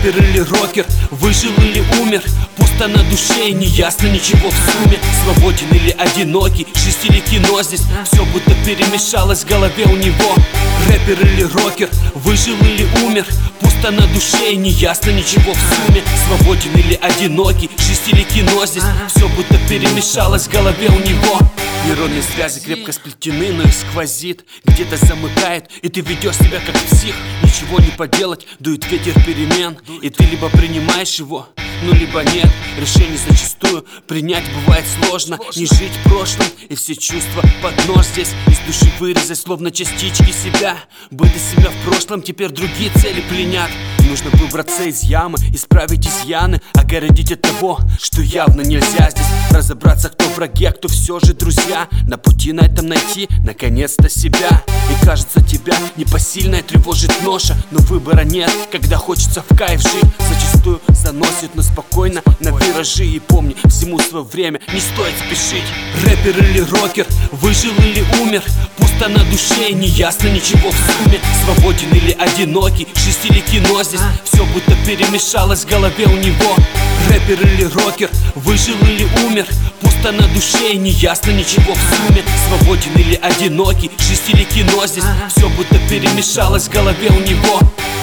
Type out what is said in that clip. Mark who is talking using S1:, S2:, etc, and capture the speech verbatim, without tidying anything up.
S1: Рэпер или рокер, выжил или умер, пусто на душе и неясно ничего в сумме. Свободен или одинокий, жизнь или кино, здесь все будто перемешалось в голове у него. Рэпер или рокер, выжил или умер, пусто на душе и неясно ничего в сумме. Свободен или одинокий, жизнь или кино, здесь все будто перемешалось в голове у него. Нейронные связи крепко сплетены, но их сквозит, где-то замыкает, и ты ведешь себя как псих. Ничего не поделать, дует ветер перемен, и ты либо принимаешь его, ну либо нет. Решение зачастую принять бывает сложно. Не жить в прошлом и все чувства под нож здесь из души вырезать, словно частички себя. Быть из себя в прошлом, теперь другие цели пленят. Нужно выбраться из ямы, исправить изъяны, огородить от того, что явно нельзя здесь. Разобраться, кто враги, а кто все же друзья. На пути на этом найти, наконец-то, себя. И кажется, тебя непосильная тревожит ноша, но выбора нет, когда хочется в кайф жить. Зачастую заносит, но спокойно на виражи. И помни, всему свое время, не стоит спешить. Рэпер или рокер, выжил или умер, пусто на душе и неясно ничего в сумме. Свободен или одинокий, жизнь или кино, здесь все будто перемешалось в голове у него. Рэпер или рокер, выжил или умер, пусто на душе и неясно ничего в сумме. Свободен или одинокий, жизнь или кино, здесь все будто перемешалось в голове у него.